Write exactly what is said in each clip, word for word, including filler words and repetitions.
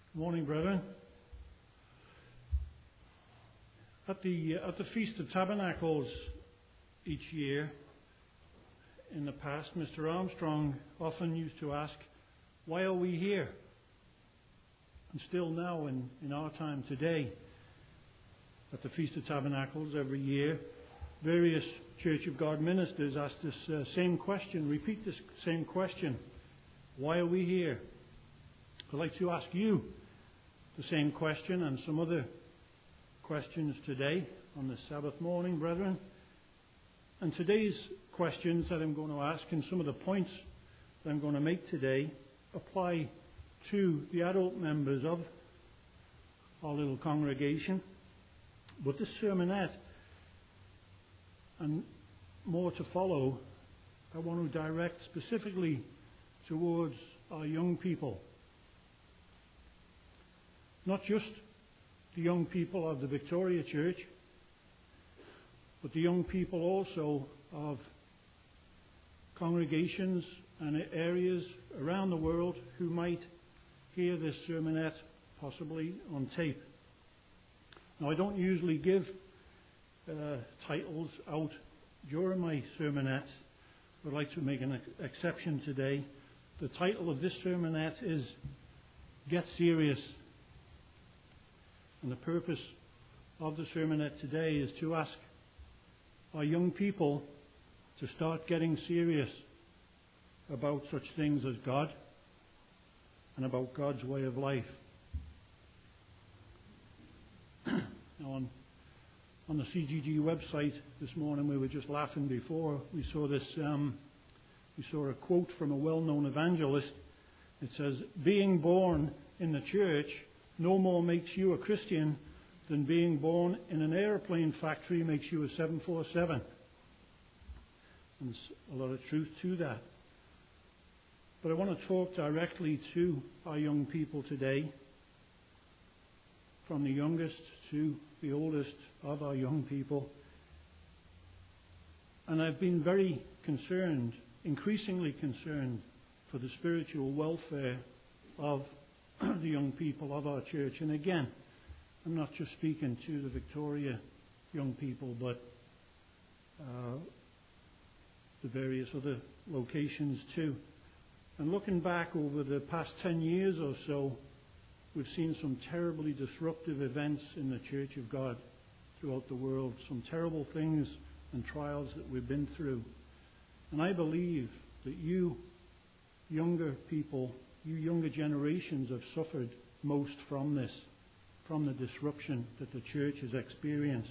Morning, brethren. At the uh, at the Feast of Tabernacles each year, in the past, Mister Armstrong often used to ask, "Why are we here?" And still now, in, in our time today, at the Feast of Tabernacles every year, various Church of God ministers ask this uh, same question, repeat this same question: "Why are we here?" I'd like to ask you the same question and some other questions today on this Sabbath morning, brethren. And today's questions that I'm going to ask and some of the points that I'm going to make today apply to the adult members of our little congregation. But this sermonette and more to follow, I want to direct specifically towards our young people. Not just the young people of the Victoria Church, but the young people also of congregations and areas around the world who might hear this sermonette possibly on tape. Now, I don't usually give uh, titles out during my sermonettes. I'd like to make an ex- exception today. The title of this sermonette is Get Serious. And the purpose of the sermonette today is to ask our young people to start getting serious about such things as God and about God's way of life. Now on, on the C G G website this morning, we were just laughing before we saw this. Um, we saw a quote from a well-known evangelist. It says, "Being born in the church no more makes you a Christian than being born in an airplane factory makes you a seven forty-seven. And there's a lot of truth to that. But I want to talk directly to our young people today, from the youngest to the oldest of our young people. And I've been very concerned, increasingly concerned, for the spiritual welfare of the young people of our church. And again, I'm not just speaking to the Victoria young people, but uh, the various other locations too. And looking back over the past ten years or so, we've seen some terribly disruptive events in the Church of God throughout the world, some terrible things and trials that we've been through. And I believe that you younger people, you younger generations have suffered most from this, from the disruption that the church has experienced.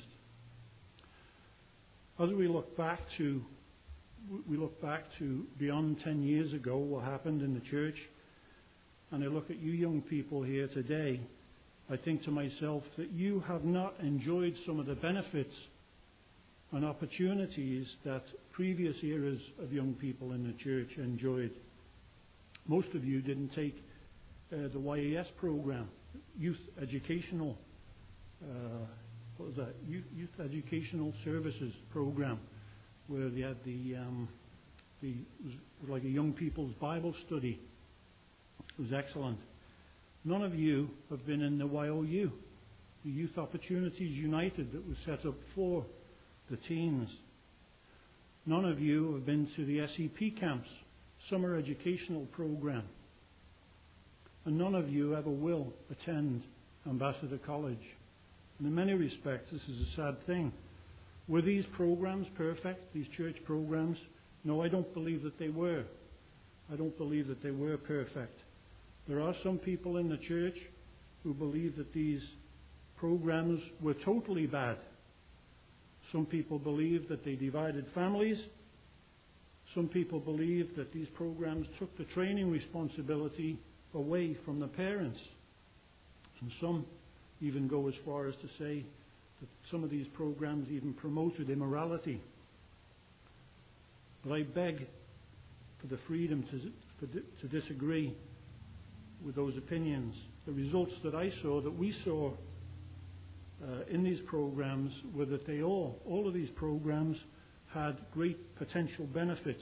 As we look back to, we look back to beyond ten years ago, what happened in the church, and I look at you young people here today, I think to myself that you have not enjoyed some of the benefits and opportunities that previous eras of young people in the church enjoyed. Most of you didn't take uh, the Y A S program, Youth Educational, uh, what was that? Youth, Youth Educational Services program, where they had the, um, the it was like a young people's Bible study. It was excellent. None of you have been in the Y O U, the Youth Opportunities United that was set up for the teens. None of you have been to the S E P camps, Summer Educational Program. And none of you ever will attend Ambassador College. And in many respects, this is a sad thing. Were these programs perfect, these church programs? No, I don't believe that they were. I don't believe that they were perfect. There are some people in the church who believe that these programs were totally bad. Some people believe that they divided families. Some people believe that these programs took the training responsibility away from the parents. And some even go as far as to say that some of these programs even promoted immorality. But I beg for the freedom to, to disagree with those opinions. The results that I saw, that we saw uh, in these programs, were that they all, all of these programs had great potential benefits.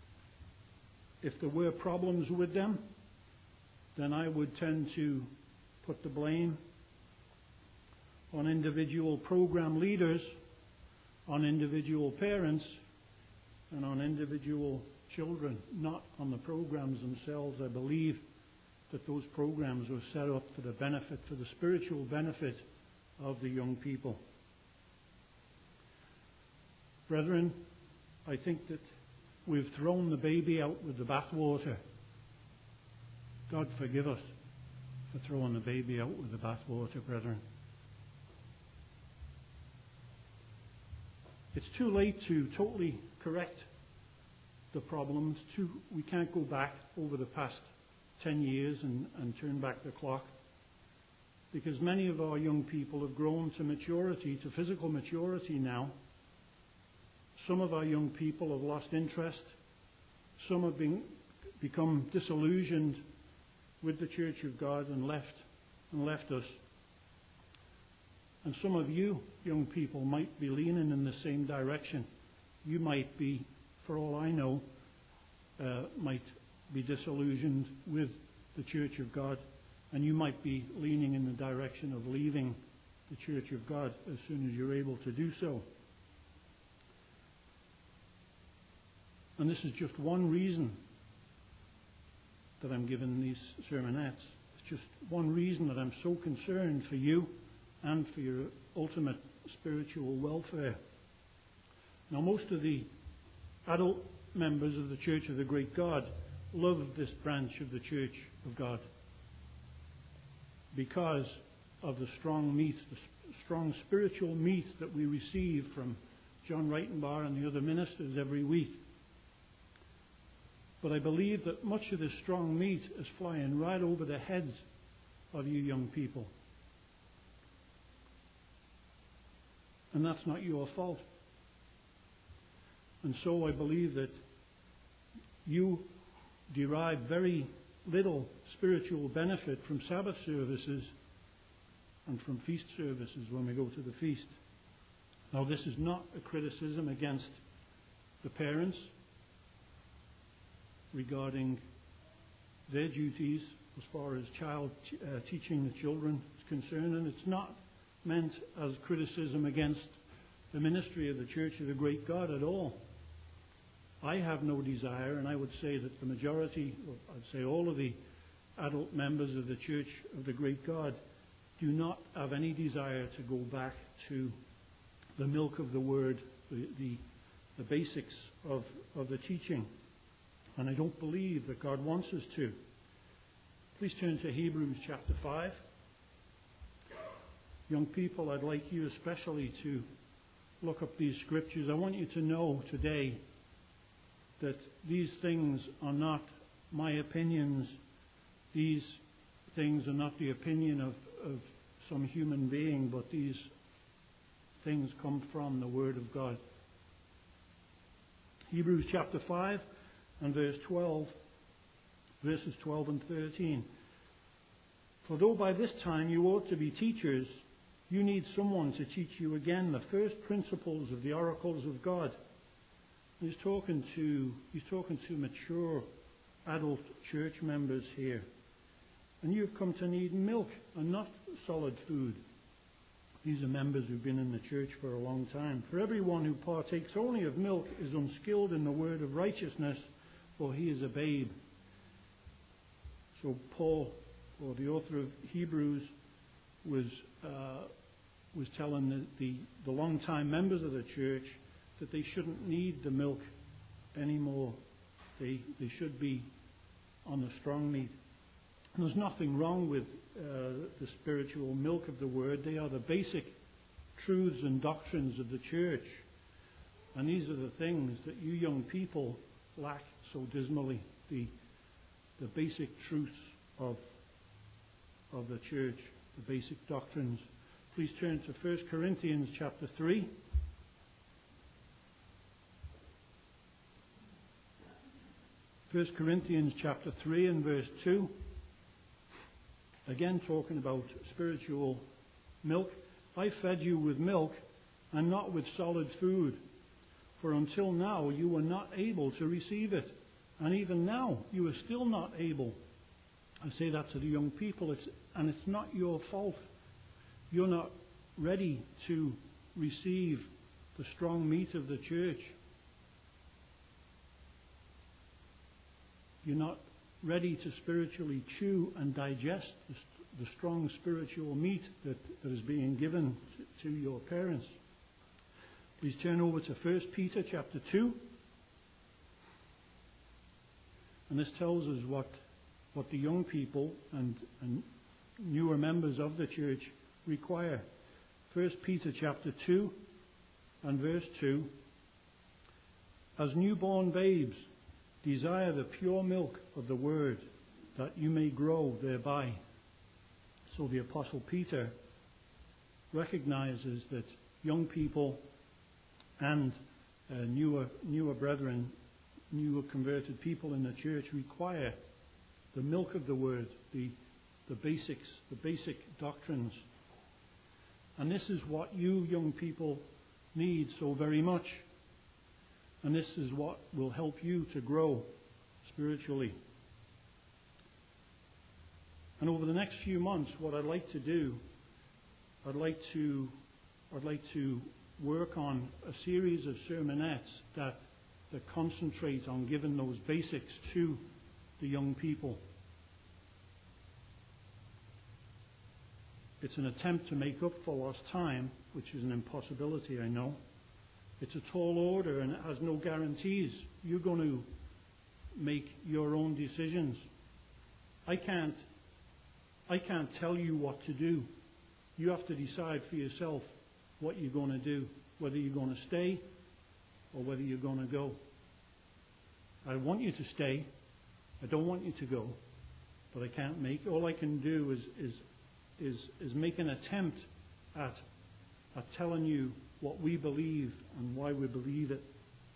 If there were problems with them, then I would tend to put the blame on individual program leaders, on individual parents, and on individual children, not on the programs themselves. I believe that those programs were set up for the benefit, for the spiritual benefit of the young people. Brethren, I think that we've thrown the baby out with the bathwater. God forgive us for throwing the baby out with the bathwater, brethren. It's too late to totally correct the problems. Too, we can't go back over the past ten years and, and turn back the clock, because many of our young people have grown to maturity, to physical maturity now. Some of our young people have lost interest. Some have been, become disillusioned with the Church of God and left and left us. And some of you young people might be leaning in the same direction. You might be, for all I know, uh, might be disillusioned with the Church of God, and you might be leaning in the direction of leaving the Church of God as soon as you're able to do so. And this is just one reason that I'm giving these sermonettes. It's just one reason that I'm so concerned for you and for your ultimate spiritual welfare. Now, most of the adult members of the Church of the Great God love this branch of the Church of God because of the strong meat, the strong spiritual meat that we receive from John Reitenbar and the other ministers every week. But I believe that much of this strong meat is flying right over the heads of you young people. And that's not your fault. And so I believe that you derive very little spiritual benefit from Sabbath services and from feast services when we go to the feast. Now, this is not a criticism against the parents regarding their duties as far as child uh, teaching the children is concerned, and it's not meant as criticism against the ministry of the Church of the Great God at all. I have no desire, and I would say that the majority, or I'd say all of the adult members of the Church of the Great God do not have any desire to go back to the milk of the Word, the, the, the basics of, of the teaching. And I don't believe that God wants us to. Please turn to Hebrews chapter five. Young people, I'd like you especially to look up these scriptures. I want you to know today that these things are not my opinions. These things are not the opinion of, of some human being, but these things come from the Word of God. Hebrews chapter five and verse twelve, verses twelve and thirteen. For though by this time you ought to be teachers, you need someone to teach you again the first principles of the oracles of God. He's talking to he's talking to mature adult church members here. And you've come to need milk and not solid food. These are members who've been in the church for a long time. For everyone who partakes only of milk is unskilled in the word of righteousness, for he is a babe. So Paul, or the author of Hebrews, was uh, was telling the, the, the long-time members of the church that they shouldn't need the milk anymore. They they should be on the strong meat. And there's nothing wrong with uh, the spiritual milk of the Word. They are the basic truths and doctrines of the church. And these are the things that you young people lack so dismally. The the basic truths of of the church, the basic doctrines. Please turn to First Corinthians chapter three. First Corinthians chapter three and verse two. Again talking about spiritual milk. I fed you with milk and not with solid food. For until now you were not able to receive it. And even now you are still not able. I say that to the young people, it's, and it's not your fault. You're not ready to receive the strong meat of the church. You're not ready to spiritually chew and digest the, the strong spiritual meat that, that is being given to, to your parents. Please turn over to First Peter chapter two. And this tells us what, what the young people and, and newer members of the church require. First Peter chapter two and verse two. As newborn babes, desire the pure milk of the word, that you may grow thereby. So the Apostle Peter recognizes that young people and uh, newer newer brethren, newer converted people in the church require the milk of the word, the the basics, the basic doctrines. And this is what you young people need so very much. And this is what will help you to grow spiritually. And over the next few months, what I'd like to do, I'd like to, I'd like to work on a series of sermonettes that, that concentrate on giving those basics to the young people. It's an attempt to make up for lost time, which is an impossibility, I know. It's a tall order and it has no guarantees. You're going to make your own decisions. I can't, I can't tell you what to do. You have to decide for yourself what you're going to do, whether you're going to stay or whether you're going to go. I want you to stay. I don't want you to go. But I can't make, all I can do is, is, is, is make an attempt at, at telling you what we believe and why we believe it.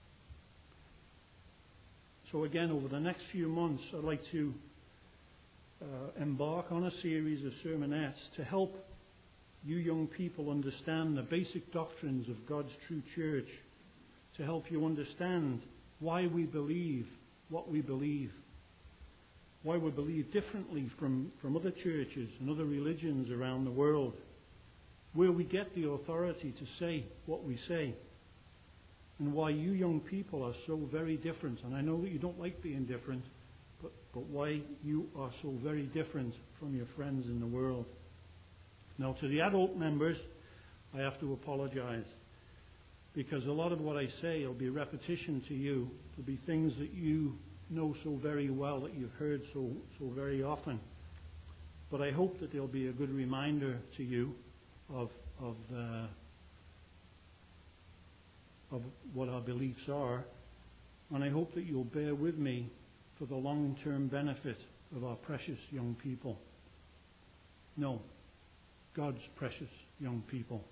So again, over the next few months, I'd like to uh, embark on a series of sermonettes to help you young people understand the basic doctrines of God's true church, to help you understand why we believe what we believe, why we believe differently from, from other churches and other religions around the world, where we get the authority to say what we say, and why you young people are so very different. And I know that you don't like being different, but, but why you are so very different from your friends in the world. Now, to the adult members, I have to apologize, because a lot of what I say will be repetition to you. It'll be things that you know so very well, that you've heard so, so very often. But I hope that they'll be a good reminder to you of of, uh, of what our beliefs are, and I hope that you'll bear with me for the long-term benefit of our precious young people. No, God's precious young people.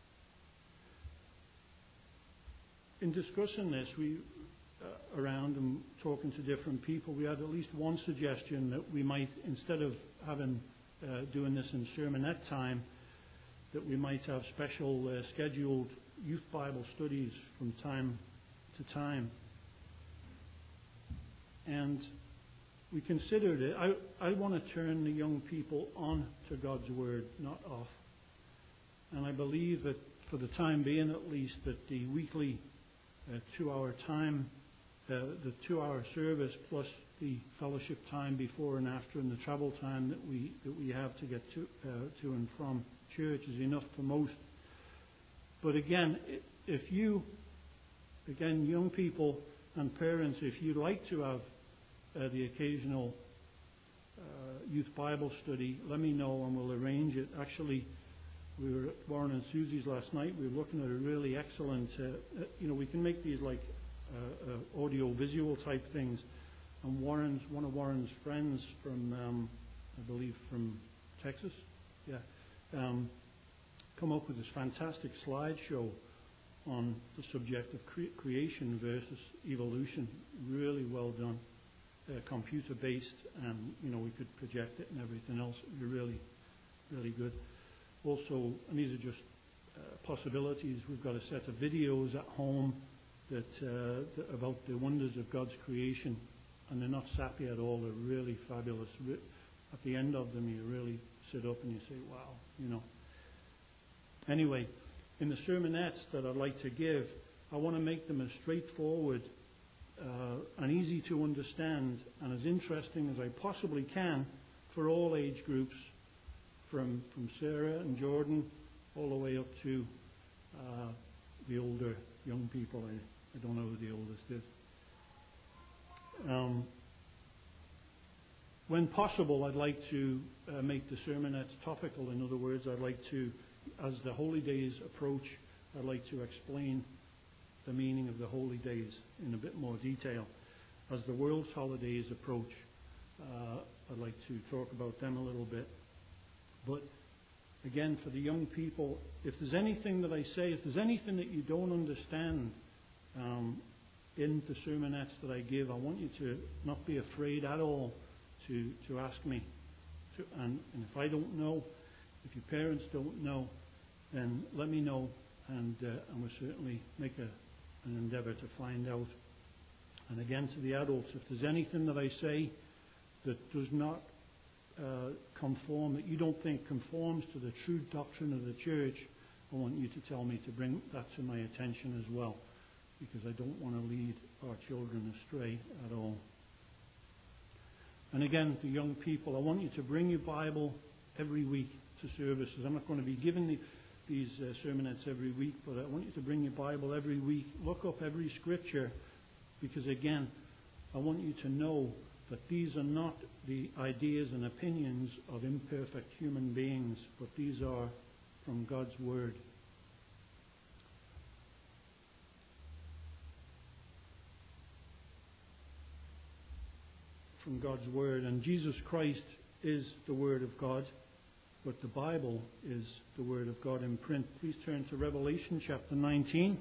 In discussing this, we uh, around and talking to different people, we had at least one suggestion that we might, instead of having uh, doing this in sermonette time, that we might have special uh, scheduled youth Bible studies from time to time. And we considered it. I, I want to turn the young people on to God's Word, not off. And I believe that for the time being at least, that the weekly uh, two-hour time, uh, the two-hour service plus the fellowship time before and after and the travel time that we that we have to get to uh, to and from church is enough for most. But again, if you, again, young people and parents, if you'd like to have uh, the occasional uh, youth Bible study, let me know and we'll arrange it. Actually, we were at Warren and Susie's last night. We were looking at a really excellent, uh, uh, you know, we can make these like uh, uh, audio-visual type things. And Warren's, one of Warren's friends from, um, I believe, from Texas, yeah, um, come up with this fantastic slideshow on the subject of cre- creation versus evolution. Really well done, uh, computer-based, and you know we could project it and everything else. It would be really, really good. Also, and these are just uh, possibilities. We've got a set of videos at home that, uh, that about the wonders of God's creation. And they're not sappy at all. They're really fabulous. at the end of them, you really sit up and you say, wow, you know. Anyway, in the sermonettes that I'd like to give, I want to make them as straightforward uh, and easy to understand and as interesting as I possibly can for all age groups, from, from Sarah and Jordan all the way up to uh, the older young people. I, I don't know who the oldest is. Um, when possible, I'd like to uh, make the sermonettes topical. In other words, I'd like to, as the holy days approach, I'd like to explain the meaning of the holy days in a bit more detail. As the world's holidays approach, uh, I'd like to talk about them a little bit. But again, for the young people, if there's anything that I say, if there's anything that you don't understand um, in the sermonettes that I give, I want you to not be afraid at all to, to ask me. To, and, and if I don't know, if your parents don't know, then let me know, and, uh, and we'll certainly make a, an endeavour to find out. And again, to the adults, if there's anything that I say that does not uh, conform, that you don't think conforms to the true doctrine of the church, I want you to tell me to bring that to my attention as well, because I don't want to lead our children astray at all. And again, the young people, I want you to bring your Bible every week to services. I'm not going to be giving the, these uh, sermonettes every week, but I want you to bring your Bible every week. Look up every scripture, because again, I want you to know that these are not the ideas and opinions of imperfect human beings, but these are from God's Word. From God's Word. And Jesus Christ is the Word of God, but the Bible is the Word of God in print. Please turn to Revelation chapter nineteen.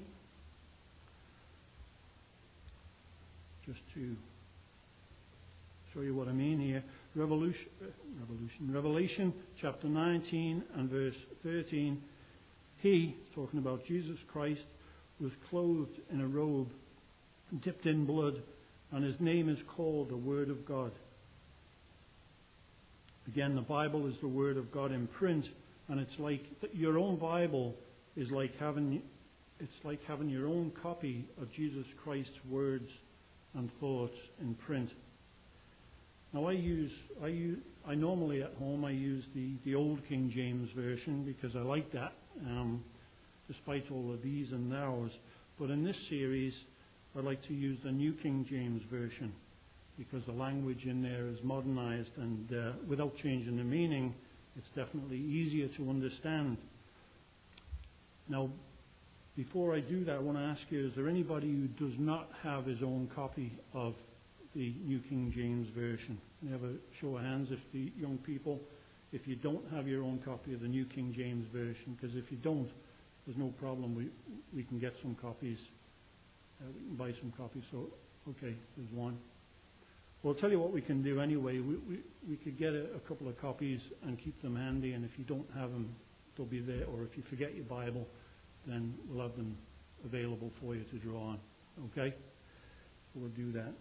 Just to show you what I mean here. Revolution, Revolution, Revelation chapter nineteen and verse thirteen. He, talking about Jesus Christ, was clothed in a robe dipped in blood, and his name is called the Word of God. Again, the Bible is the Word of God in print, and it's like your own Bible is like having it's like having your own copy of Jesus Christ's words and thoughts in print. Now, I use I use I normally at home I use the the old King James version because I like that, um, despite all of these and thous. But in this series, I like to use the New King James Version, because the language in there is modernized, and uh, without changing the meaning, it's definitely easier to understand. Now, before I do that, I want to ask you, is there anybody who does not have his own copy of the New King James Version? Can you have a show of hands if the young people, if you don't have your own copy of the New King James Version? Because if you don't, there's no problem. We, we can get some copies. Uh, we can buy some copies. So, okay, there's one. Well, I'll tell you what we can do anyway. We, we, we could get a, a couple of copies and keep them handy, and if you don't have them, they'll be there. Or if you forget your Bible, then we'll have them available for you to draw on. Okay? So we'll do that.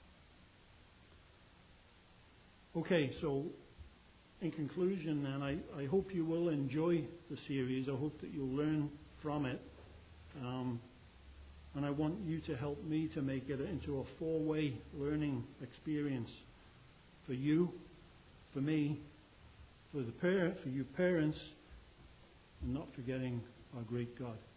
Okay, so in conclusion then, I, I hope you will enjoy the series. I hope that you'll learn from it. Um, And I want you to help me to make it into a four-way learning experience for you, for me, for the parent, for you parents, and not forgetting our great God.